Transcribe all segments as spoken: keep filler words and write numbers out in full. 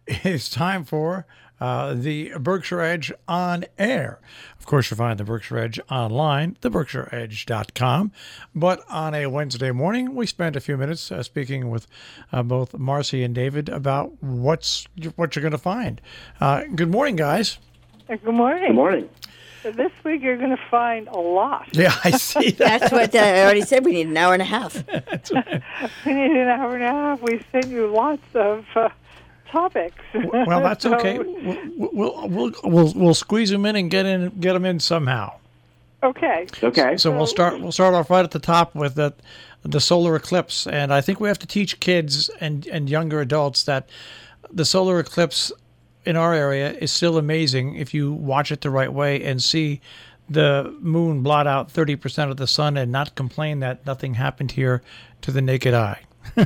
It's time for uh, the Berkshire Edge on air. Of course, you'll find the Berkshire Edge online, the berkshire edge dot com. But on a Wednesday morning, we spent a few minutes uh, speaking with uh, both Marcy and David about what's what you're going to find. Uh, good morning, guys. Good morning. Good morning. This week you're going to find a lot. Yeah, I see that. That's what uh, I already said. We need an hour and a half. That's right. We need an hour and a half. We sent you lots of uh, topics. Well, that's So- okay. We'll, we'll we'll we'll we'll squeeze them in and get in get them in somehow. Okay. Okay. So we'll start. We'll start off right at the top with the the solar eclipse, and I think we have to teach kids and and younger adults that the solar eclipse in our area is still amazing if you watch it the right way and see the moon blot out thirty percent of the sun and not complain that nothing happened here to the naked eye.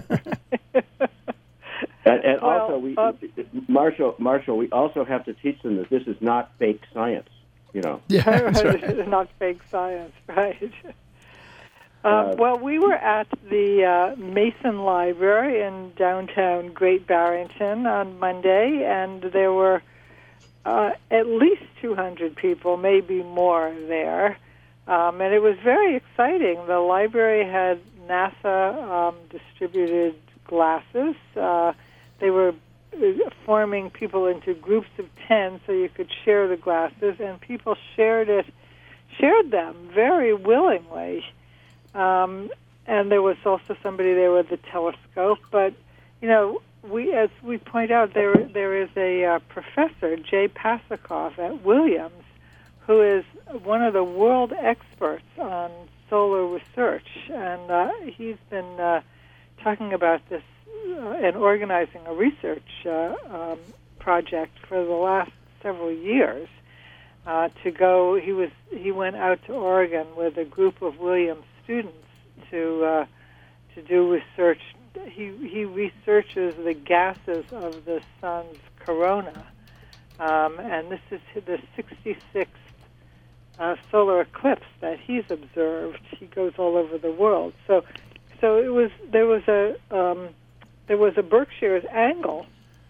And, and Well, also, we, uh, Marshall, Marshall, we also have to teach them that this is not fake science. You know. Yeah, that's This right. is not fake science, right? Uh, Um, well, we were at the uh, Mason Library in downtown Great Barrington on Monday, and there were uh, at least two hundred people, maybe more there. Um, and it was very exciting. The library had NASA um, distributed glasses. Uh, they were forming people into groups of ten so you could share the glasses, and people shared it, shared them very willingly. Um, and there was also somebody there with a telescope. But, you know, we, as we point out, there there is a uh, professor, Jay Pasakoff at Williams, who is one of the world experts on solar research. And uh, he's been uh, talking about this uh, and organizing a research uh, um, project for the last several years. Uh, to go, he was he went out to Oregon with a group of Williams students to uh, to do research. He he researches the gases of the sun's corona, um, and this is the sixty-sixth uh, solar eclipse that he's observed. He goes all over the world. So, so it was there was a um, there was a Berkshire's angle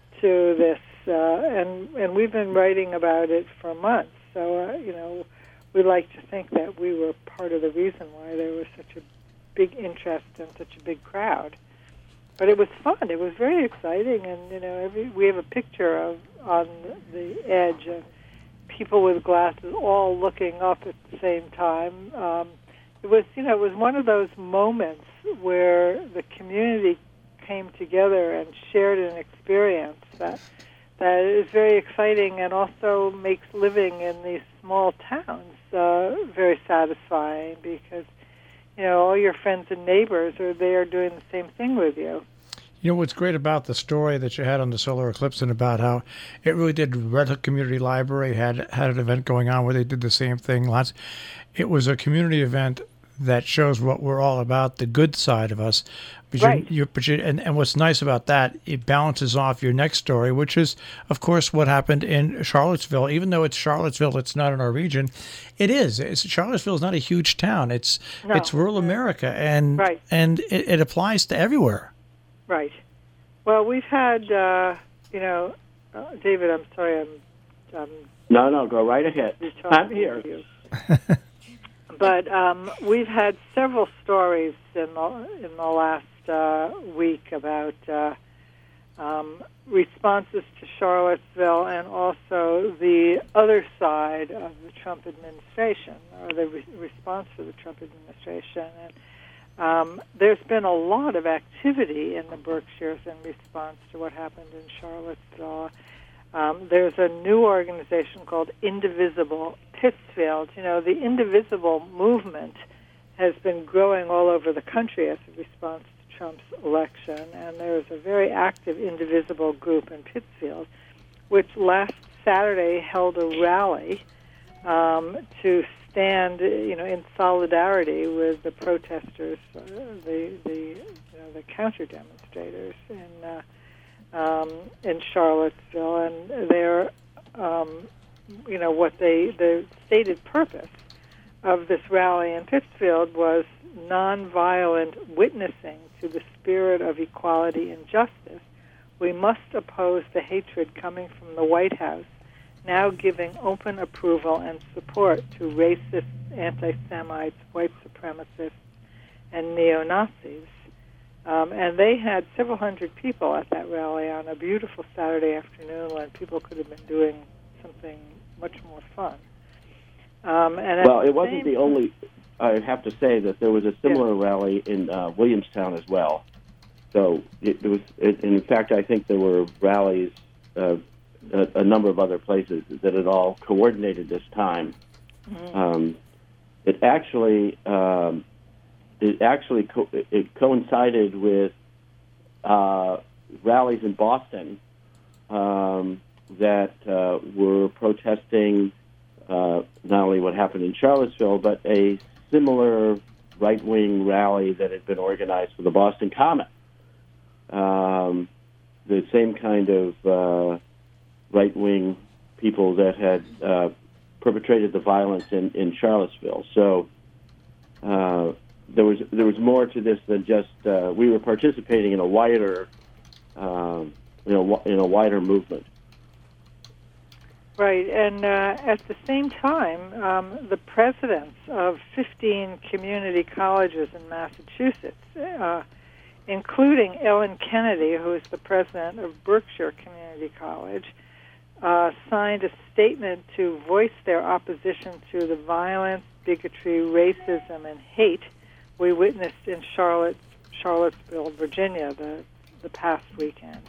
to this, uh, and and we've been writing about it for months. So uh, you know, we like to think that we were part of the reason why there was such a big interest and such a big crowd. But it was fun. It was very exciting, and you know, every, we have a picture of on the edge of people with glasses all looking up at the same time. Um, it was, you know, it was one of those moments where the community came together and shared an experience that that is very exciting and also makes living in these small towns uh, very satisfying because, you know, all your friends and neighbors are there doing the same thing with you. You know what's great about the story that you had on the solar eclipse and about how it really did. Red Hook Community Library had had an event going on where they did the same thing. Lots. It was a community event that shows what we're all about, the good side of us. But Right. you, you, but you, and, and what's nice about that, it balances off your next story, which is, of course, what happened in Charlottesville. Even though it's Charlottesville, it's not in our region. It is. It's, Charlottesville is not a huge town. It's No. it's rural America, and Right. and it, it applies to everywhere. Right. Well, we've had, uh, you know, uh, David, I'm sorry, I'm, I'm No, no, go right ahead. talking I'm here. to you. But um, we've had several stories in the, in the last uh, week about uh, um, responses to Charlottesville and also the other side of the Trump administration, or the re- response to the Trump administration. And um, there's been a lot of activity in the Berkshires in response to what happened in Charlottesville. Um, there's a new organization called Indivisible Pittsfield. You know, the Indivisible movement has been growing all over the country as a response to Trump's election, and there's a very active Indivisible group in Pittsfield, which last Saturday held a rally um, to stand, you know, in solidarity with the protesters, uh, the the you know, the counter demonstrators in. Uh, Um, in Charlottesville, and their, um, you know, what they the stated purpose of this rally in Pittsfield was nonviolent witnessing to the spirit of equality and justice, We must oppose the hatred coming from the White House, now giving open approval and support to racist, anti-Semites, white supremacists, and neo-Nazis. Um, and they had several hundred people at that rally on a beautiful Saturday afternoon when people could have been doing something much more fun. Um, and well, it wasn't the only. I have to say that there was a similar yeah. rally in uh, Williamstown as well. So it, it was. It, in fact, I think there were rallies uh, a, a number of other places that had all coordinated this time. Mm-hmm. Um, it actually. Um, It actually co- it coincided with uh, rallies in Boston um, that uh, were protesting uh, not only what happened in Charlottesville, but a similar right-wing rally that had been organized for the Boston Common. Um, the same kind of uh, right-wing people that had uh, perpetrated the violence in, in Charlottesville. So. Uh, There was there was more to this than just uh, we were participating in a wider, um, you know, in a wider movement. Right, and uh, at the same time, um, the presidents of fifteen community colleges in Massachusetts, uh, including Ellen Kennedy, who is the president of Berkshire Community College, uh, signed a statement to voice their opposition to the violence, bigotry, racism, and hate we witnessed in Charlotte, Charlottesville, Virginia, the the past weekend.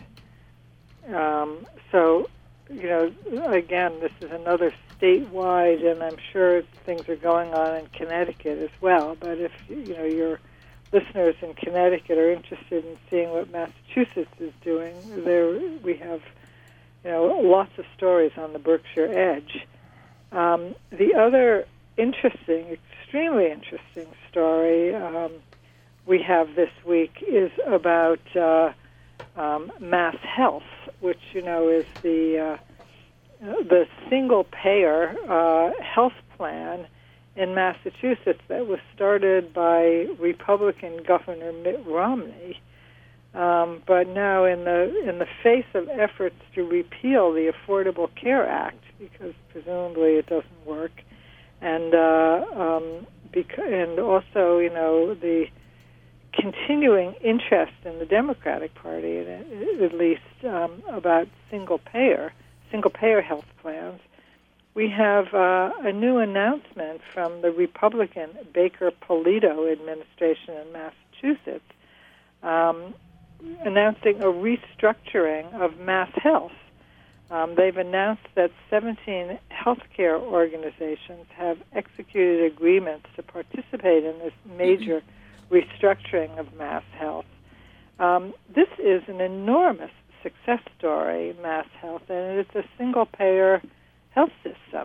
Um, so, you know, again, this is another statewide, and I'm sure things are going on in Connecticut as well. But if you know your listeners in Connecticut are interested in seeing what Massachusetts is doing, there we have, you know, lots of stories on the Berkshire Edge. Um, the other interesting, extremely interesting story um, we have this week is about uh, um, Mass Health, which you know is the uh, the single-payer uh, health plan in Massachusetts that was started by Republican Governor Mitt Romney. Um, but now, in the in the face of efforts to repeal the Affordable Care Act, because presumably it doesn't work, and uh, um, bec- and also, you know, the continuing interest in the Democratic Party, at least um, about single-payer, single-payer health plans, we have uh, a new announcement from the Republican Baker-Polito administration in Massachusetts, um, announcing a restructuring of Mass Health. Um, they've announced that seventeen healthcare organizations have executed agreements to participate in this major restructuring of Mass Health. Um, this is an enormous success story, Mass Health, and it's a single-payer health system.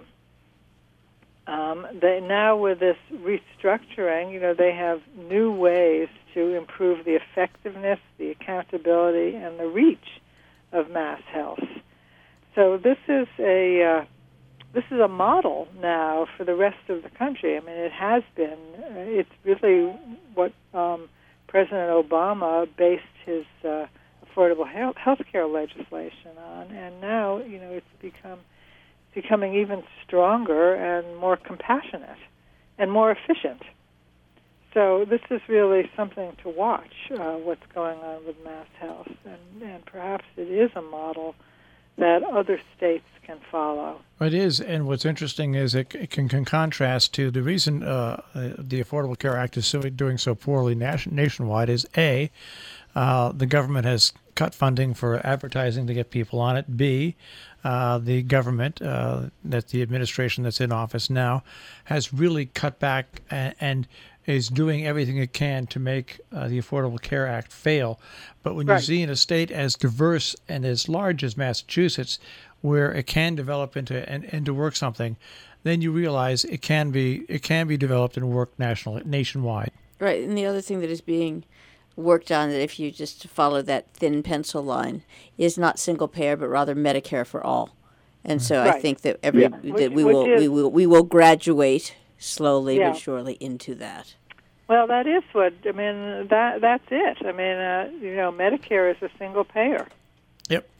Um, they now, with this restructuring, you know, they have new ways to improve the effectiveness, the accountability, and the reach of Mass Health. So this is a uh, this is a model now for the rest of the country. I mean, it has been. Uh, it's really what um, President Obama based his uh, affordable health care legislation on, and now you know it's become becoming even stronger and more compassionate and more efficient. So this is really something to watch. Uh, what's going on with Mass Health, and, and perhaps it is a model that other states can follow. It is, and what's interesting is it, it can, can contrast to the reason uh, the Affordable Care Act is so, doing so poorly nation, nationwide is A, uh, the government has cut funding for advertising to get people on it. B, uh, the government, uh, that the administration that's in office now, has really cut back and, and is doing everything it can to make uh, the Affordable Care Act fail. But when right. you see in a state as diverse and as large as Massachusetts, where it can develop into and, and to work something, then you realize it can be it can be developed and work national nationwide. Right, and the other thing that is being worked on, that if you just follow that thin pencil line, is not single payer but rather Medicare for all. And so right. I think that every yeah. that which, we which will is, we will we will graduate slowly yeah. but surely into that. Well, that is what I mean. That that's it. I mean, uh, you know, Medicare is a single payer.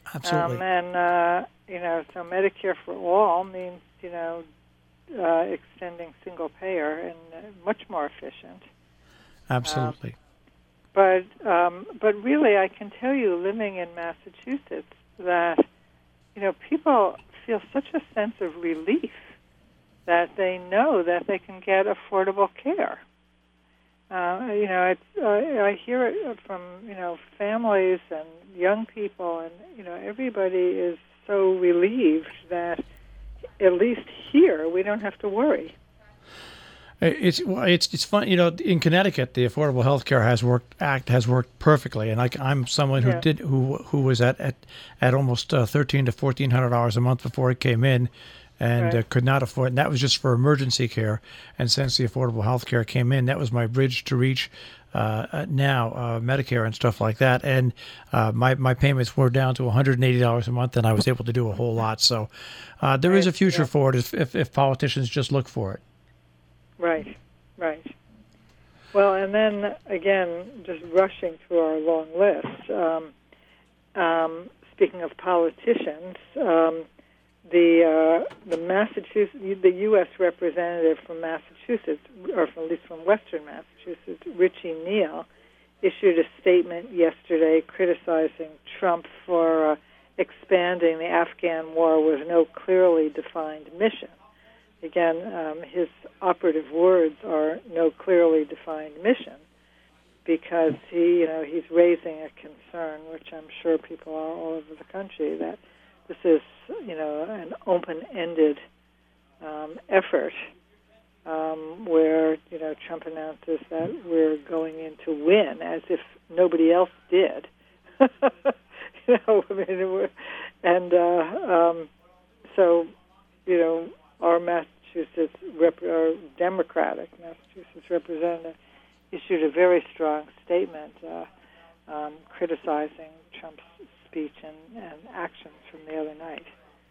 Absolutely. Um, and, uh, you know, so Medicare for all means, you know, uh, extending single payer and uh, much more efficient. Absolutely. Um, but, um, but really, I can tell you, living in Massachusetts, that, you know, people feel such a sense of relief that they know that they can get affordable care. Uh, you know, it's, uh, I hear it from, you know, families and young people, and, you know, everybody is so relieved that at least here we don't have to worry. It's well, it's it's fun. You know, in Connecticut, the Affordable Health Care has worked Act has worked perfectly, and I, I'm someone who Yeah. did who who was at at, at almost uh, thirteen to fourteen hundred dollars a month before it came in, and Right. uh, could not afford. And that was just for emergency care. And since the Affordable Health Care came in, that was my bridge to reach uh, uh, now uh, Medicare and stuff like that. And uh, my my payments were down to one hundred eighty dollars a month, and I was able to do a whole lot. So uh, there is a Right, future yeah. for it if, if if politicians just look for it. Right, right. Well, and then again, just rushing through our long list. Um, um, speaking of politicians, um, the uh, the Massachusetts, the U S representative from Massachusetts, or from, at least from Western Massachusetts, Richie Neal, issued a statement yesterday criticizing Trump for uh, expanding the Afghan war with no clearly defined mission. Again, um, his operative words are no clearly defined mission, because he, you know, he's raising a concern, which I'm sure people are all over the country, that this is, you know, an open-ended um, effort um, where, you know, Trump announces that we're going in to win, as if nobody else did. you know, I mean, we're, and uh, um, so, you know, our Massachusetts, rep, our Democratic Massachusetts representative issued a very strong statement uh, um, criticizing Trump's speech and, and actions from the other night.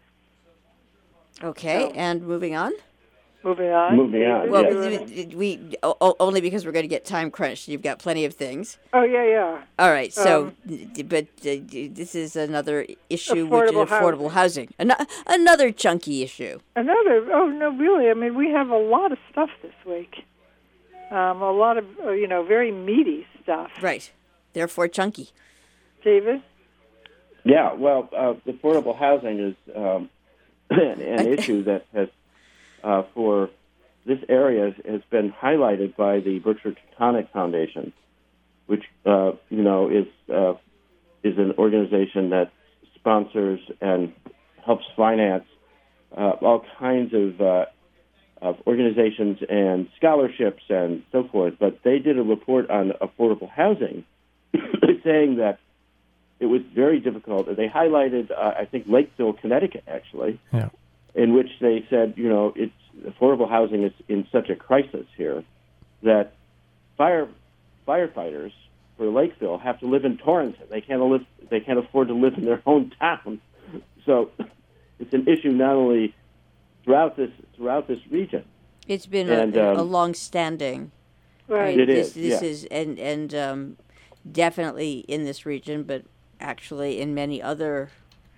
Okay, So- and moving on. Moving on. Moving on, David, Well, yeah. you- we, we o- only because we're going to get time crunched. You've got plenty of things. Oh, yeah, yeah. All right, so Um, d- but uh, d- this is another issue, which is Affordable affordable housing. Ano- another chunky issue. Another, oh, no, really, I mean, we have a lot of stuff this week. Um, a lot of, uh, you know, very meaty stuff. Right. Therefore, chunky. David? Yeah, well, uh, affordable housing is um, an, an issue that has, uh, for this area, has been highlighted by the Berkshire Teutonic Foundation, which uh, you know is uh, is an organization that sponsors and helps finance uh, all kinds of, uh, of organizations and scholarships and so forth. But they did a report on affordable housing, saying that it was very difficult. They highlighted, uh, I think, Lakeville, Connecticut, actually, Yeah. in which they said, you know, it's affordable housing is in such a crisis here that fire firefighters for Lakeville have to live in Torrington. They can't live. They can't afford to live in their own town. So it's an issue not only throughout this throughout this region. It's been And, a, a um, long-standing. Right. It this, is, This yeah. is and and um, definitely in this region, but actually in many other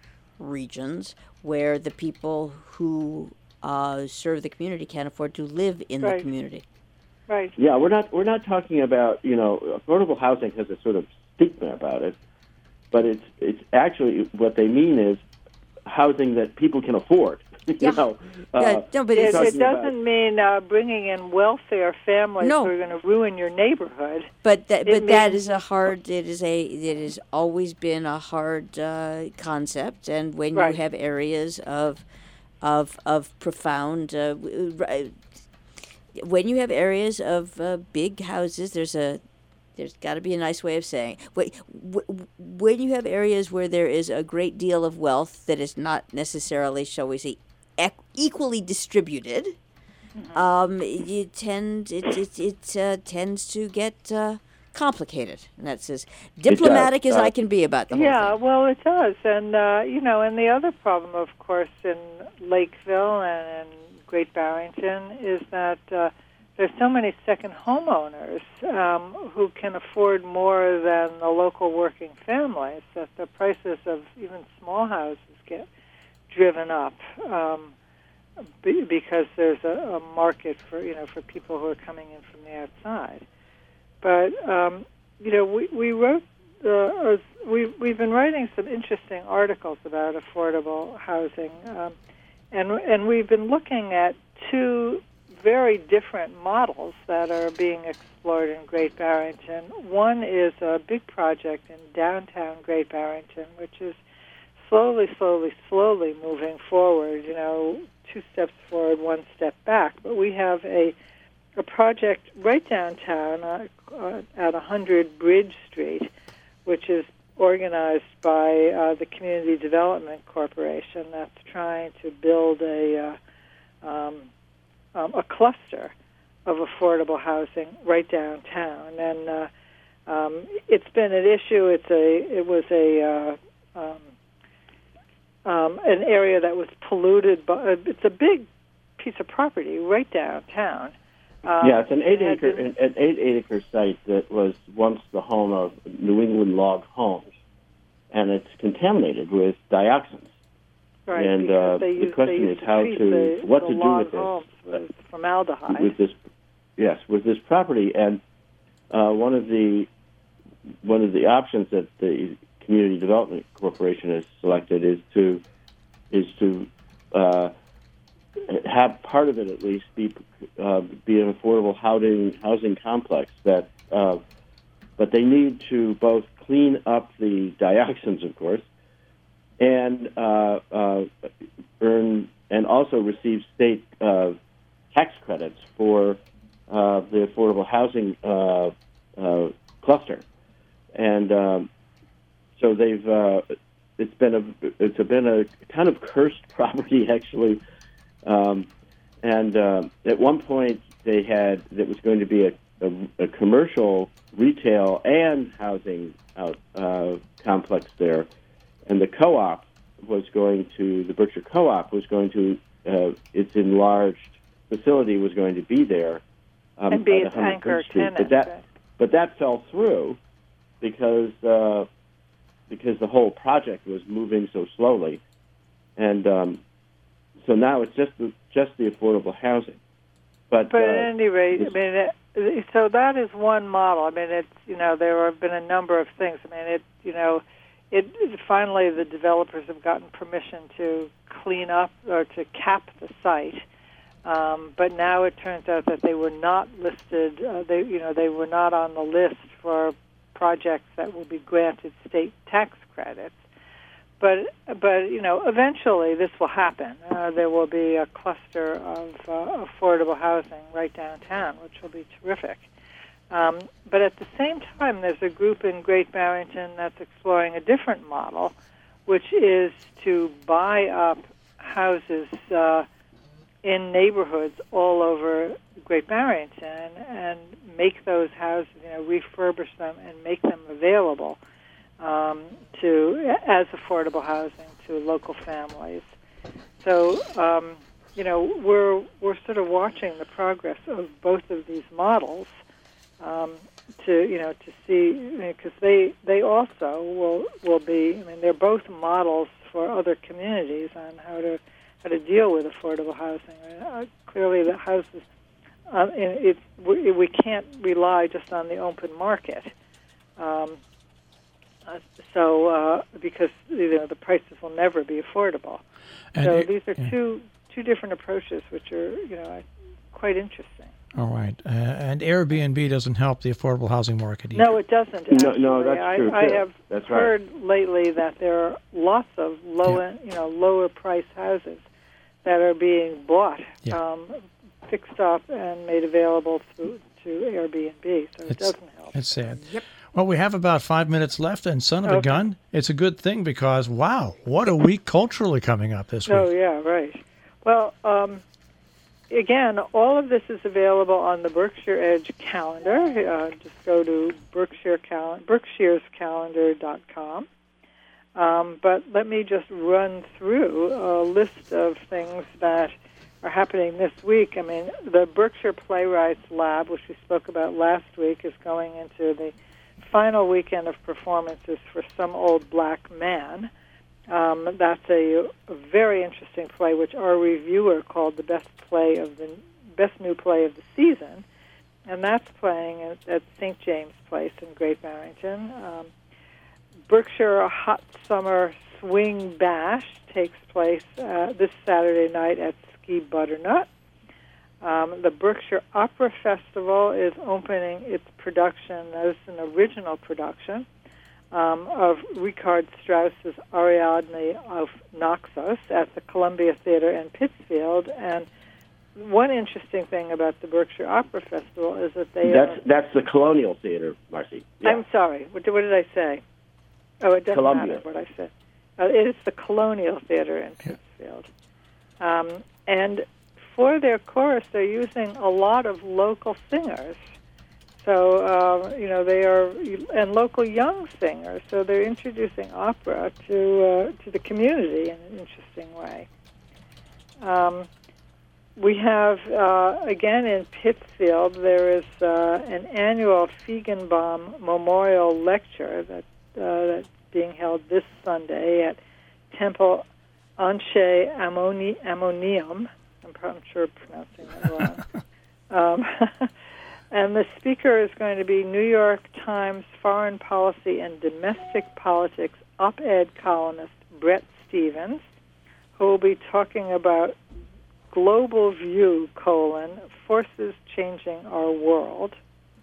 regions where the people who uh, serve the community can't afford to live in the Right. community. Right. Yeah, we're not we're not talking about, you know, affordable housing has a sort of stigma about it, but it's it's actually what they mean is housing that people can afford. you Yeah. know, Yeah, uh, no, but It, it's, talking it about- doesn't mean uh, bringing in welfare families No. who are going to ruin your neighborhood. but that it but that means- is a hard. It is a. It has always been a hard uh, concept, and when Right. you have areas of, of of profound. Uh, w- r- when you have areas of uh, big houses, there's a there's got to be a nice way of saying it. Wh- wh- when you have areas where there is a great deal of wealth that is not necessarily, shall we say, equ- equally distributed, um, you tend it it, it uh, tends to get uh, complicated, and that's as diplomatic as Uh, I can be about the whole Yeah, thing. well, it does. And, uh, you know, and the other problem, of course, in Lakeville and in Great Barrington is that uh, there's so many second homeowners um, who can afford more than the local working families that the prices of even small houses get driven up um, be, because there's a, a market for you know for people who are coming in from the outside. But um, you know, we we wrote uh, we we've been writing some interesting articles about affordable housing, um, and and we've been looking at two very different models that are being explored in Great Barrington. One is a big project in downtown Great Barrington, which is slowly, slowly, slowly moving forward, you know, two steps forward, one step back. But we have a a project right downtown uh, uh, at one hundred Bridge Street, which is organized by uh, the Community Development Corporation that's trying to build a uh, um, Um, a cluster of affordable housing right downtown, and uh, um, it's been an issue. It's a it was a uh, um, um, an area that was polluted, by, it's a big piece of property right downtown. Um, yeah, it's an eight it acre been, an eight acre site that was once the home of New England Log Homes, and it's contaminated with dioxins. Right, and uh, they the used, question they is how to, to the, what the to do log with this. homes with formaldehyde. With this, yes, with this property, and uh, one of the one of the options that the Community Development Corporation has selected is to is to uh, have part of it at least be uh, be an affordable housing housing complex. That, uh, but they need to both clean up the dioxins, of course, and uh, uh, earn and also receive state uh, tax credits for uh, the affordable housing uh, uh, cluster, and um, so they've uh, it's been a it's been a kind of cursed property actually, um, and uh, at one point they had it was going to be a, a, a commercial, retail, and housing out, uh, complex there. And the co-op was going to, the Berkshire Co-op was going to, uh, its enlarged facility was going to be there. Um, and be at its anchor Street. tenant. But that, but that fell through because uh, because the whole project was moving so slowly. And um, so now it's just the, just the affordable housing. But, but uh, at any rate, I mean, it, so that is one model. I mean, it's, you know, there have been a number of things. I mean, it, you know, It, finally, the developers have gotten permission to clean up or to cap the site, um, but now it turns out that they were not listed. Uh, they, you know, they were not on the list for projects that will be granted state tax credits. But, but you know, eventually this will happen. Uh, there will be a cluster of uh, affordable housing right downtown, which will be terrific. Um, but at the same time, there's a group in Great Barrington that's exploring a different model, which is to buy up houses uh, in neighborhoods all over Great Barrington and make those houses, you know, refurbish them and make them available um, to as affordable housing to local families. So, um, you know, we're we're sort of watching the progress of both of these models. Um, to you know to see because they they also will will be I mean they're both models for other communities on how to how to deal with affordable housing. Uh, clearly, the houses uh, it, we, we can't rely just on the open market. Um, uh, so uh, because you know the prices will never be affordable. And so it, these are yeah. two two different approaches, which are you know quite interesting. All right. Uh, and Airbnb doesn't help the affordable housing market either. No, it doesn't. No, no, that's I, true, I too. have That's right. heard lately that there are lots of low, Yeah. you know, lower price houses that are being bought, Yeah. um, fixed up, and made available through to Airbnb. So it It's- doesn't help. It's sad. Yep. Well, we have about five minutes left, and son of a Okay. gun, it's a good thing because, wow, what a week culturally coming up this Oh week. yeah, right. Well, um, again, all of this is available on the Berkshire Edge calendar. Uh, just go to Berkshire cal- berkshire's calendar dot com. Um, but let me just run through a list of things that are happening happening this week. I mean, the Berkshire Playwrights Lab, which we spoke about last week, is going into the final weekend of performances for Some Old Black Man. Um, that's a, a very interesting play, which our reviewer called the best play of the best new play of the season, and that's playing at, at Saint James Place in Great Barrington. Um, Berkshire Hot Summer Swing Bash takes place uh, this Saturday night at Ski Butternut. Um, the Berkshire Opera Festival is opening its production as an original production um, of Richard Strauss's Ariadne of Naxos at the Columbia Theater in Pittsfield. And one interesting thing about the Berkshire Opera Festival is that they that's are... That's the Colonial Theater, Marcy. Yeah. I'm sorry. What, what did I say? Oh, it doesn't Columbia. matter what I said. Uh, it is the Colonial Theater in Pittsfield. Um, and for their chorus, they're using a lot of local singers. So, uh, you know, they are, and local young singers. So they're introducing opera to uh, to the community in an interesting way. Um, we have, uh, again, in Pittsfield, there is uh, an annual Feigenbaum Memorial Lecture that uh, that's being held this Sunday at Temple Anshe Ammoni- Ammonium. I'm, I'm sure I'm pronouncing that wrong. um, and the speaker is going to be New York Times foreign policy and domestic politics op-ed columnist Bret Stephens, who will be talking about Global View, colon, forces changing our world.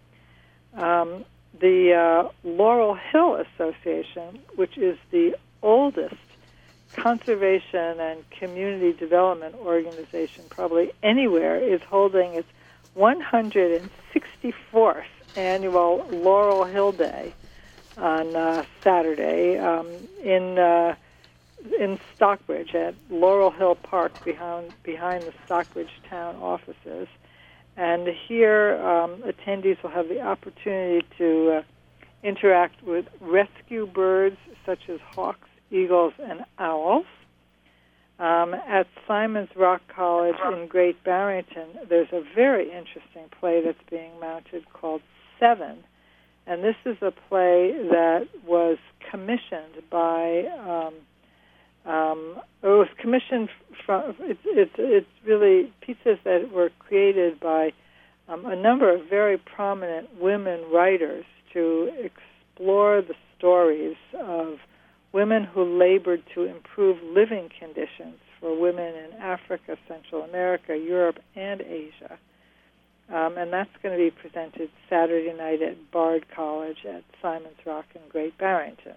Um, the uh, Laurel Hill Association, which is the oldest conservation and community development organization probably anywhere, is holding its one hundred sixty-fourth annual Laurel Hill Day on uh, Saturday um, in uh, in Stockbridge at Laurel Hill Park behind behind the Stockbridge town offices. And here, um, attendees will have the opportunity to uh, interact with rescue birds such as hawks, eagles, and owls. Um, at Simon's Rock College in Great Barrington, there's a very interesting play that's being mounted called Seven. And this is a play that was commissioned by, um, um, it was commissioned from, it's, it's, it's really pieces that were created by um, a number of very prominent women writers to explore the stories of women who labored to improve living conditions for women in Africa, Central America, Europe, and Asia. Um, and that's going to be presented Saturday night at Bard College at Simon's Rock in Great Barrington.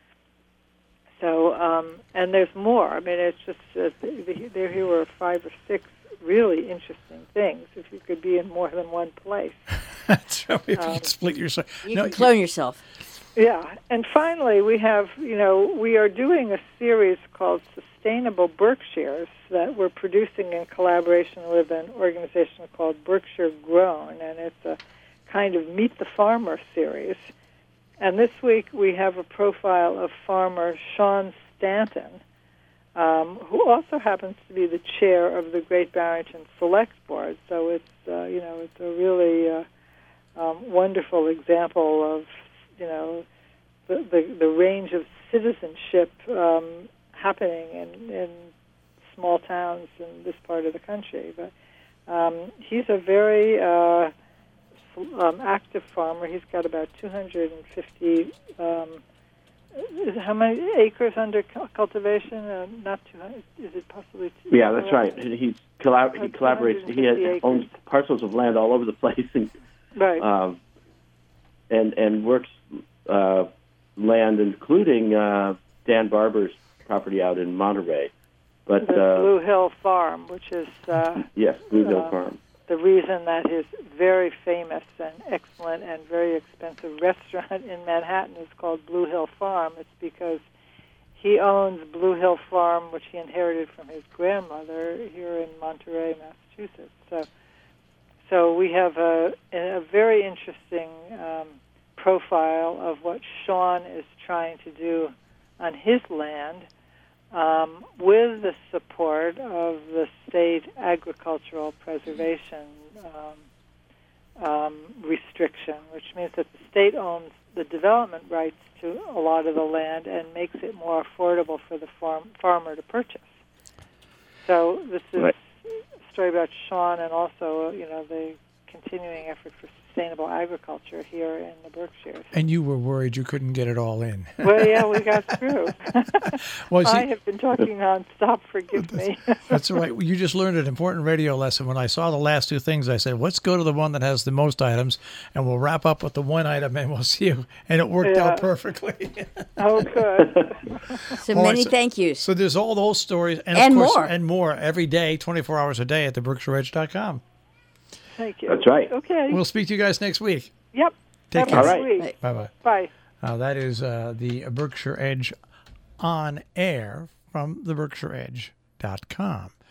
So, um, and there's more. I mean, it's just, uh, there here were five or six really interesting things if you could be in more than one place. That's right. If you Um, could split yourself. You No, can clone yourself. Yeah, and finally, we have, you know, we are doing a series called Sustainable Berkshires that we're producing in collaboration with an organization called Berkshire Grown, and it's a kind of Meet the Farmer series. And this week we have a profile of farmer Sean Stanton, um, who also happens to be the chair of the Great Barrington Select Board. So it's, uh, you know, it's a really uh, um, wonderful example of, you know, the, the, the range of citizenship um, happening in, in small towns in this part of the country. But um, he's a very uh, um, active farmer. He's got about two hundred fifty, um, how many acres under cultivation? Uh, not two hundred, is it possibly two hundred? Yeah, that's right. He's collab- he collaborates. He has, owns parcels of land all over the place, and right. um, and and works uh, land, including uh, Dan Barber's property out in Monterey. But the uh, Blue Hill Farm, which is uh, yes, Blue Hill uh, Farm. the reason that his very famous and excellent and very expensive restaurant in Manhattan is called Blue Hill Farm. It's because he owns Blue Hill Farm, which he inherited from his grandmother here in Monterey, Massachusetts. So, so we have a, a very interesting um, profile of what Sean is trying to do on his land. um, with the support of the state agricultural preservation um, um, restriction, which means that the state owns the development rights to a lot of the land and makes it more affordable for the farm, farmer to purchase. So this is Right. a story about Sean and also, you know, the continuing effort for sustainable agriculture here in the Berkshires. And you were worried you couldn't get it all in. Well, yeah, we got through. Well, see, I have been talking nonstop, forgive me. that's all right. You just learned an important radio lesson. When I saw the last two things, I said, let's go to the one that has the most items, and we'll wrap up with the one item, and we'll see you. And it worked Yeah. out perfectly. Oh, good. So All right, many so- thank yous. So there's all those stories. And, And of course, more. And more every day, twenty-four hours a day at the berkshire edge dot com. Thank you. That's right. Okay. We'll speak to you guys next week. Yep. Take Have care. a All good right. week. Bye-bye. Bye. Uh, that is uh, the Berkshire Edge on air from the berkshire edge dot com.